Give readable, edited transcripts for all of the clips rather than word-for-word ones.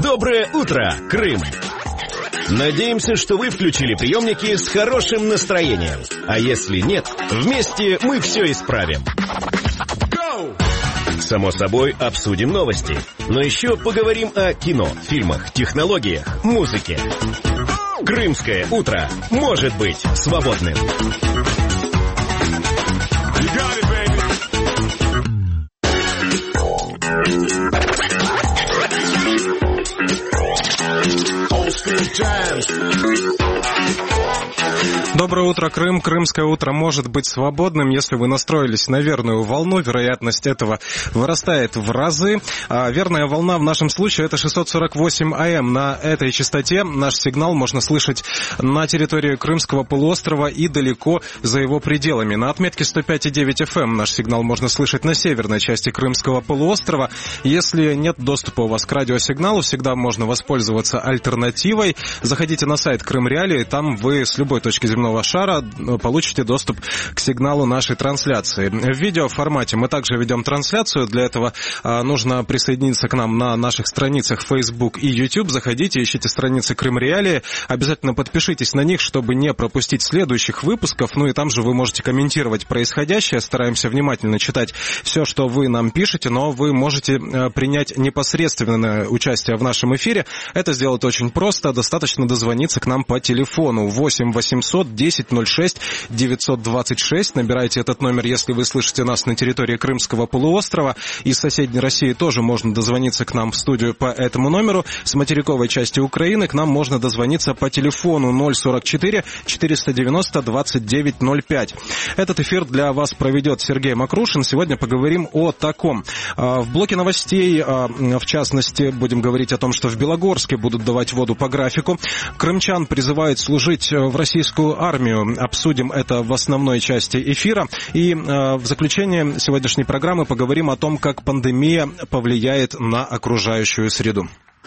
Доброе утро, Крым! Надеемся, что вы включили приемники с хорошим настроением. А если нет, вместе мы все исправим. Само собой, обсудим новости. Но еще поговорим о кино, фильмах, технологиях, музыке. Крымское утро может быть свободным. Доброе утро, Крым. Крымское утро может быть свободным, если вы настроились на верную волну. Вероятность этого вырастает в разы. Верная волна в нашем случае — это 648 АМ. На этой частоте наш сигнал можно слышать на территории Крымского полуострова и далеко за его пределами. На отметке 105,9 FM наш сигнал можно слышать на северной части Крымского полуострова. Если нет доступа у вас к радиосигналу, всегда можно воспользоваться альтернативой. Заходите на сайт Крым Реалии, там вы с любой точки земного шара получите доступ к сигналу нашей трансляции. В видеоформате мы также ведем трансляцию. Для этого нужно присоединиться к нам на наших страницах Facebook и YouTube. Заходите, ищите страницы Крым Реалии. Обязательно подпишитесь на них, чтобы не пропустить следующих выпусков. Ну и там же вы можете комментировать происходящее. Стараемся внимательно читать все, что вы нам пишете, но вы можете принять непосредственное участие в нашем эфире. Это сделать очень просто. Достаточно дозвониться к нам по телефону 8 800 10 06 926. Набирайте этот номер, если вы слышите нас на территории Крымского полуострова. Из соседней России тоже можно дозвониться к нам в студию по этому номеру. С материковой части Украины к нам можно дозвониться по телефону 044 490 2905. Этот эфир для вас проведет Сергей Макрушин. Сегодня поговорим о таком. В блоке новостей, в частности, будем говорить о том, что в Белогорске будут давать воду по графику. Крымчан призывают служить в российскую армию. Обсудим это в основной части эфира. И в заключение сегодняшней программы поговорим о том, как пандемия повлияет на окружающую среду.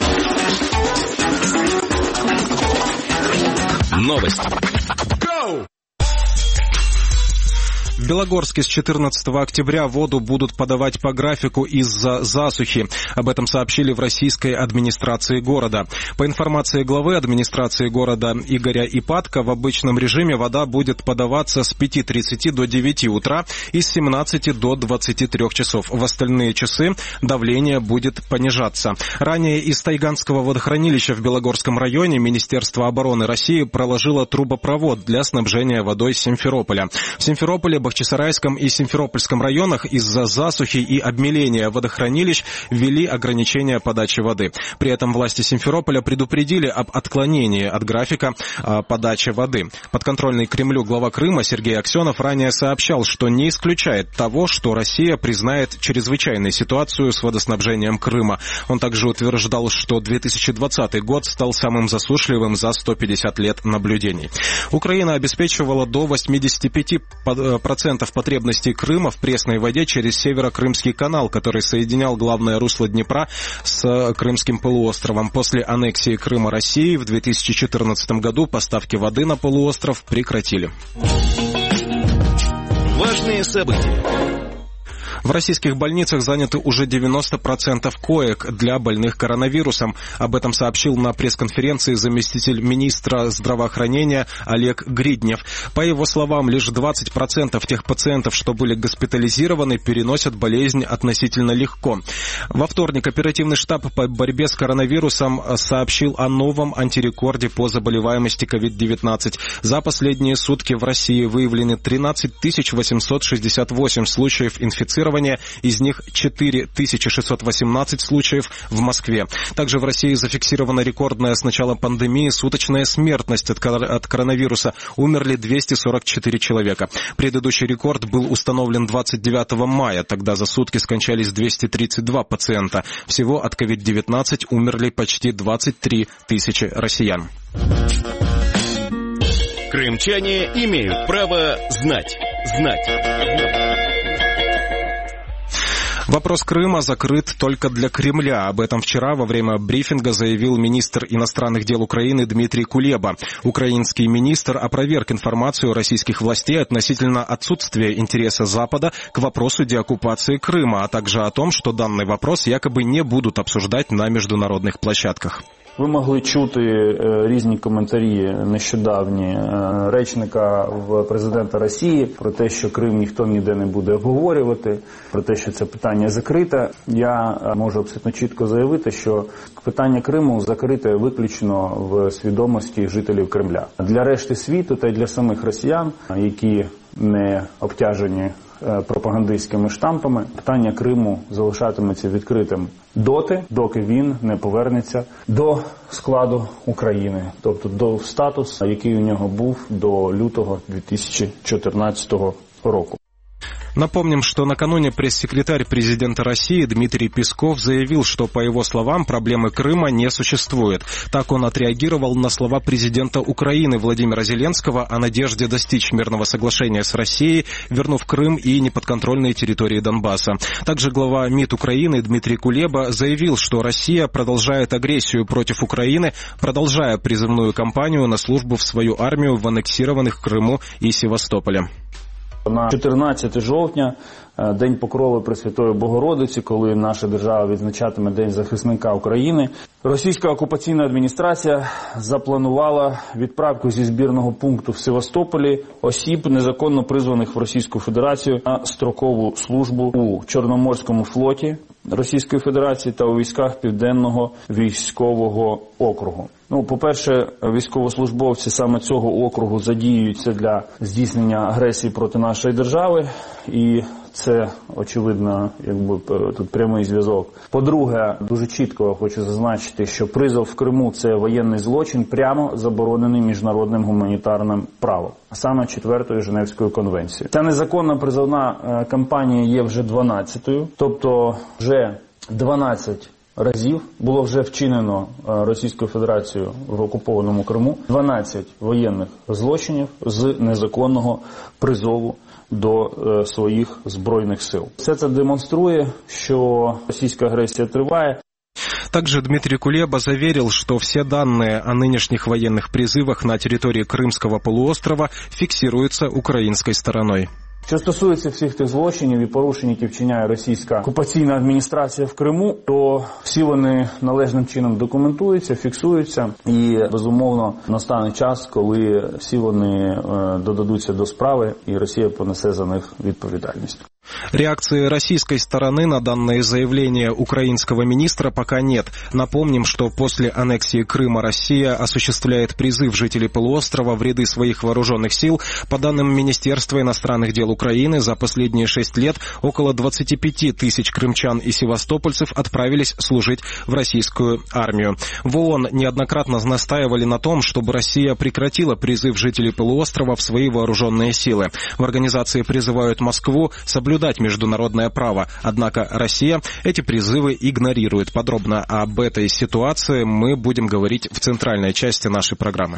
Новости. В Белогорске с 14 октября воду будут подавать по графику из-за засухи. Об этом сообщили в российской администрации города. По информации главы администрации города Игоря Ипатко, в обычном режиме вода будет подаваться с 5:30 до 9 утра и с 17 до 23 часов. В остальные часы давление будет понижаться. Ранее из Тайганского водохранилища в Белогорском районе Министерство обороны России проложило трубопровод для снабжения водой Симферополя. В Симферополе, Бахчисарайском и Симферопольском районах из-за засухи и обмеления водохранилищ ввели ограничения подачи воды. При этом власти Симферополя предупредили об отклонении от графика подачи воды. Подконтрольный Кремлю глава Крыма Сергей Аксенов ранее сообщал, что не исключает того, что Россия признает чрезвычайную ситуацию с водоснабжением Крыма. Он также утверждал, что 2020 год стал самым засушливым за 150 лет наблюдений. Украина обеспечивала до 85% потребностей Крыма в пресной воде через Северо-Крымский канал, который соединял главное русло Днепра с Крымским полуостровом. После аннексии Крыма России в 2014 году поставки воды на полуостров прекратили. Важные события. В российских больницах заняты уже 90% коек для больных коронавирусом. Об этом сообщил на пресс-конференции заместитель министра здравоохранения Олег Гриднев. По его словам, лишь 20% тех пациентов, что были госпитализированы, переносят болезнь относительно легко. Во вторник оперативный штаб по борьбе с коронавирусом сообщил о новом антирекорде по заболеваемости COVID-19. За последние сутки в России выявлены 13 868 случаев инфицирования. Из них 4618 случаев в Москве. Также в России зафиксирована рекордная с начала пандемии суточная смертность от коронавируса. Умерли 244 человека. Предыдущий рекорд был установлен 29 мая. Тогда за сутки скончались 232 пациента. Всего от COVID-19 умерли почти 23 тысячи россиян. Крымчане имеют право знать. Вопрос Крыма закрыт только для Кремля. Об этом вчера во время брифинга заявил министр иностранных дел Украины Дмитрий Кулеба. Украинский министр опроверг информацию российских властей относительно отсутствия интереса Запада к вопросу деоккупации Крыма, а также о том, что данный вопрос якобы не будут обсуждать на международных площадках. Ви могли чути різні коментарі нещодавні речника в президента Росії про те, що Крим ніхто ніде не буде обговорювати, про те, що це питання закрите. Я можу абсолютно чітко заявити, що питання Криму закрите виключно в свідомості жителів Кремля. Для решти світу та й для самих росіян, які не обтяжені пропагандистськими штампами, питання Криму залишатиметься відкритим доти, доки він не повернеться до складу України, тобто до статусу, який у нього був до лютого 2014 року. Напомним, что накануне пресс-секретарь президента России Дмитрий Песков заявил, что, по его словам, проблемы Крыма не существует. Так он отреагировал на слова президента Украины Владимира Зеленского о надежде достичь мирного соглашения с Россией, вернув Крым и неподконтрольные территории Донбасса. Также глава МИД Украины Дмитрий Кулеба заявил, что Россия продолжает агрессию против Украины, продолжая призывную кампанию на службу в свою армию в аннексированных Крыму и Севастополе. На 14 жовтня, День Покрови Пресвятої Богородиці, коли наша держава відзначатиме День захисника України, російська окупаційна адміністрація запланувала відправку зі збірного пункту в Севастополі осіб, незаконно призваних в Російську Федерацію на строкову службу у Чорноморському флоті Російської Федерації та у військах Південного військового округу. По-перше, військовослужбовці саме цього округу задіюються для здійснення агресії проти нашої держави, і це, очевидно, тут прямий зв'язок. По-друге, дуже чітко хочу зазначити, що призов в Криму – це воєнний злочин, прямо заборонений міжнародним гуманітарним правом, а саме 4-ю Женевською конвенцією. Ця незаконна призовна кампанія є вже 12-ю, тобто вже 12 разів було вже вчинено Російською Федерацією в окупованому Криму 12 воєнних злочинів з незаконного призову до своїх збройних сил. Все це демонструє, що російська агресія триває. Также Дмитрий Кулеба заверил, что все данные о нынешних военных призывах на территории Крымского полуострова фиксируются украинской стороной. Що стосується всіх тих злочинів і порушень, які вчиняє російська окупаційна адміністрація в Криму, то всі вони належним чином документуються, фіксуються і, безумовно, настане час, коли всі вони додадуться до справи і Росія понесе за них відповідальність. Реакции российской стороны на данное заявление украинского министра пока нет. Напомним, что после аннексии Крыма Россия осуществляет призыв жителей полуострова в ряды своих вооруженных сил. По данным Министерства иностранных дел Украины, за последние 6 лет около 25 тысяч крымчан и севастопольцев отправились служить в российскую армию. В ООН неоднократно настаивали на том, чтобы Россия прекратила призыв жителей полуострова в свои вооруженные силы. В организации призывают Москву соблюдать международное право. Однако Россия эти призывы игнорирует. Подробно об этой ситуации мы будем говорить в центральной части нашей программы.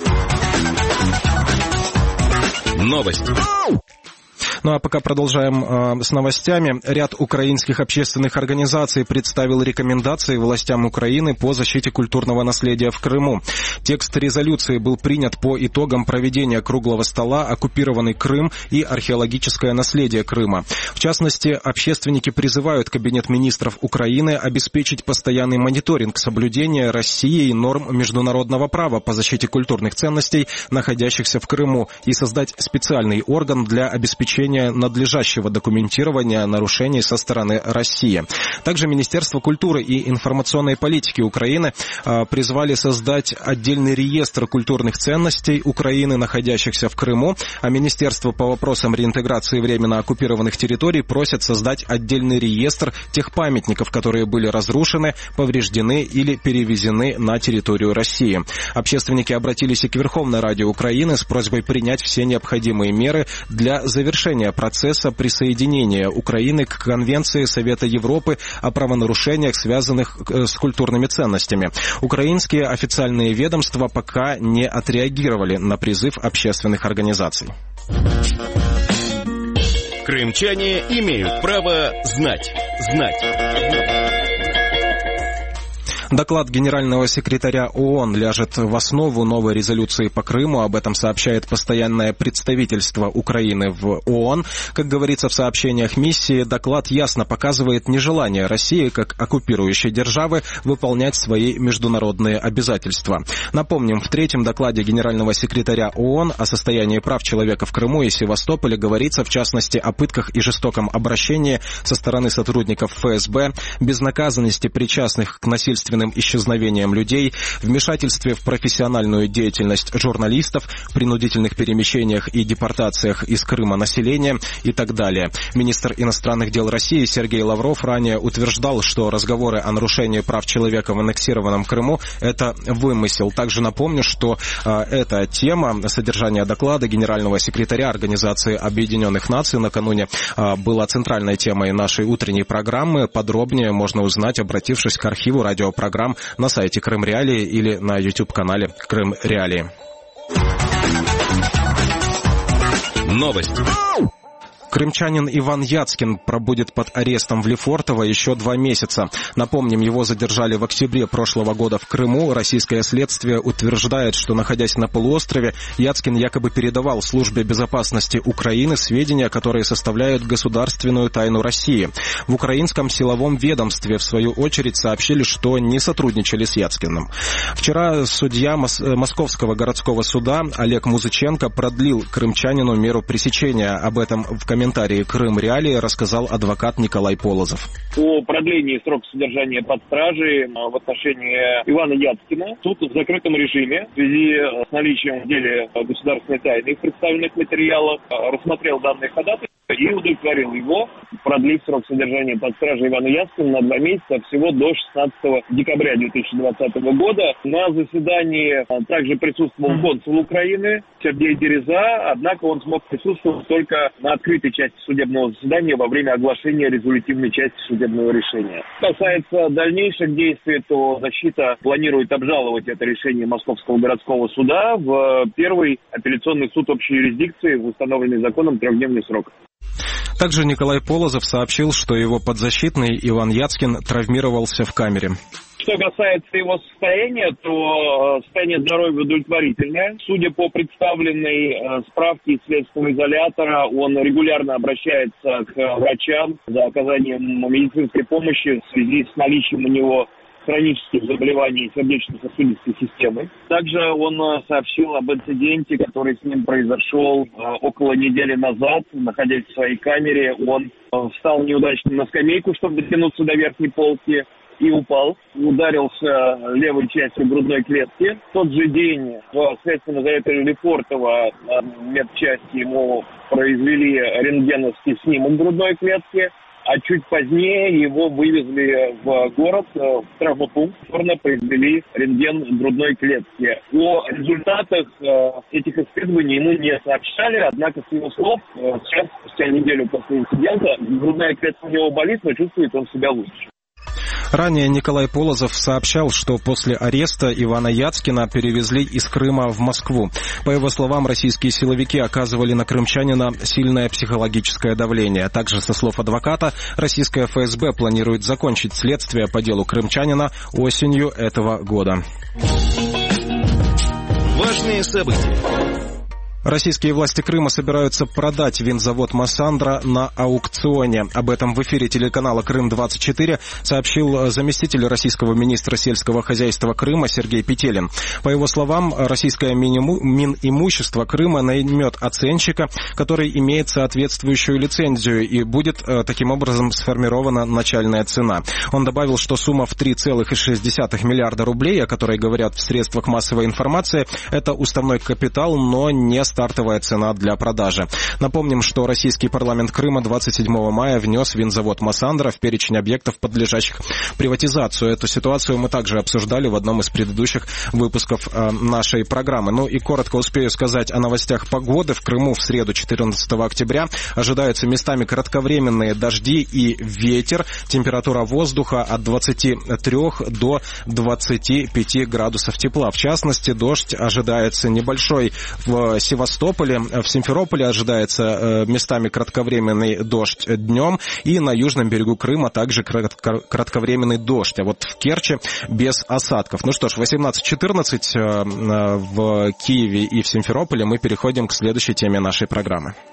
Новости. Ну а пока продолжаем с новостями. Ряд украинских общественных организаций представил рекомендации властям Украины по защите культурного наследия в Крыму. Текст резолюции был принят по итогам проведения круглого стола «Оккупированный Крым и археологическое наследие Крыма». В частности, общественники призывают Кабинет министров Украины обеспечить постоянный мониторинг соблюдения Россией норм международного права по защите культурных ценностей, находящихся в Крыму, и создать специальный орган для обеспечения надлежащего документирования нарушений со стороны России. Также Министерство культуры и информационной политики Украины призвали создать отдельный реестр культурных ценностей Украины, находящихся в Крыму, а Министерство по вопросам реинтеграции временно оккупированных территорий просит создать отдельный реестр тех памятников, которые были разрушены, повреждены или перевезены на территорию России. Общественники обратились и к Верховной Раде Украины с просьбой принять все необходимые меры для завершения процесса присоединения Украины к Конвенции Совета Европы о правонарушениях, связанных с культурными ценностями. Украинские официальные ведомства пока не отреагировали на призыв общественных организаций. Крым Крымчане имеют право знать. Доклад генерального секретаря ООН ляжет в основу новой резолюции по Крыму. Об этом сообщает постоянное представительство Украины в ООН. Как говорится в сообщениях миссии, доклад ясно показывает нежелание России, как оккупирующей державы, выполнять свои международные обязательства. Напомним, в третьем докладе генерального секретаря ООН о состоянии прав человека в Крыму и Севастополе говорится, в частности, о пытках и жестоком обращении со стороны сотрудников ФСБ, безнаказанности причастных к насильственным исчезновением людей, вмешательстве в профессиональную деятельность журналистов, принудительных перемещениях и депортациях из Крыма населения и так далее. Министр иностранных дел России Сергей Лавров ранее утверждал, что разговоры о нарушении прав человека в аннексированном Крыму – это вымысел. Также напомню, что эта тема содержания доклада генерального секретаря Организации Объединенных Наций накануне была центральной темой нашей утренней программы. Подробнее можно узнать, обратившись к архиву радиопрограмм на сайте Крым Реалии или на YouTube-канале Крым Реалии. Новость. Крымчанин Иван Яцкин пробудет под арестом в Лефортово еще 2 месяца. Напомним, его задержали в октябре прошлого года в Крыму. Российское следствие утверждает, что, находясь на полуострове, Яцкин якобы передавал Службе безопасности Украины сведения, которые составляют государственную тайну России. В украинском силовом ведомстве, в свою очередь, сообщили, что не сотрудничали с Яцкиным. Вчера судья Московского городского суда Олег Музыченко продлил крымчанину меру пресечения. Об этом в комментарии Крым Реалии рассказал адвокат Николай Полозов. О продлении срока содержания под стражей в отношении Ивана Яцкина суд в закрытом режиме в связи с наличием в деле государственной тайны в представленных материалах рассмотрел данные ходатайства и удовлетворил его, продлив срок содержания под стражей Ивана Яцкина на 2 месяца, всего до 16 декабря 2020 года. На заседании также присутствовал консул Украины Сергей Дереза, однако он смог присутствовать только на открытой части судебного заседания во время оглашения резолютивной части судебного решения. Что касается дальнейших действий, то защита планирует обжаловать это решение Московского городского суда в первый апелляционный суд общей юрисдикции в установленный законом 3-дневный срок. Также Николай Полозов сообщил, что его подзащитный Иван Яцкин травмировался в камере. Что касается его состояния, то состояние здоровья удовлетворительное. Судя по представленной справке из следственного изолятора, он регулярно обращается к врачам за оказанием медицинской помощи в связи с наличием у него хронических заболеваний сердечно-сосудистой системы. Также он сообщил об инциденте, который с ним произошел около недели назад. Находясь в своей камере, он встал неудачно на скамейку, чтобы дотянуться до верхней полки, и упал, ударился левой частью грудной клетки. В тот же день в следственном изоляторе Лефортово медчасти ему произвели рентгеновский снимок грудной клетки, а чуть позднее его вывезли в город, в травмопункт, произвели рентген грудной клетки. О результатах этих исследований ему не сообщали, однако с его слов, сейчас, спустя неделю после инцидента, грудная клетка у него болит, но чувствует он себя лучше. Ранее Николай Полозов сообщал, что после ареста Ивана Яцкина перевезли из Крыма в Москву. По его словам, российские силовики оказывали на крымчанина сильное психологическое давление. Также, со слов адвоката, российская ФСБ планирует закончить следствие по делу крымчанина осенью этого года. Важные события. Российские власти Крыма собираются продать винзавод «Массандра» на аукционе. Об этом в эфире телеканала «Крым-24» сообщил заместитель российского министра сельского хозяйства Крыма Сергей Петелин. По его словам, российское Минимущество Крыма наймет оценщика, который имеет соответствующую лицензию, и будет таким образом сформирована начальная цена. Он добавил, что сумма в 3,6 миллиарда рублей, о которой говорят в средствах массовой информации, это уставной капитал, но не стартовая цена для продажи. Напомним, что российский парламент Крыма 27 мая внес винзавод «Массандра» в перечень объектов, подлежащих приватизацию. Эту ситуацию мы также обсуждали в одном из предыдущих выпусков нашей программы. Ну и коротко успею сказать о новостях погоды. В Крыму в среду 14 октября ожидаются местами кратковременные дожди и ветер. Температура воздуха от 23 до 25 градусов тепла. В частности, дождь ожидается небольшой в Севастополе, Севастополе. В Симферополе ожидается местами кратковременный дождь днем, и на южном берегу Крыма также кратковременный дождь, а вот в Керчи без осадков. Ну что ж, 18:14 в Киеве и в Симферополе. Мы переходим к следующей теме нашей программы.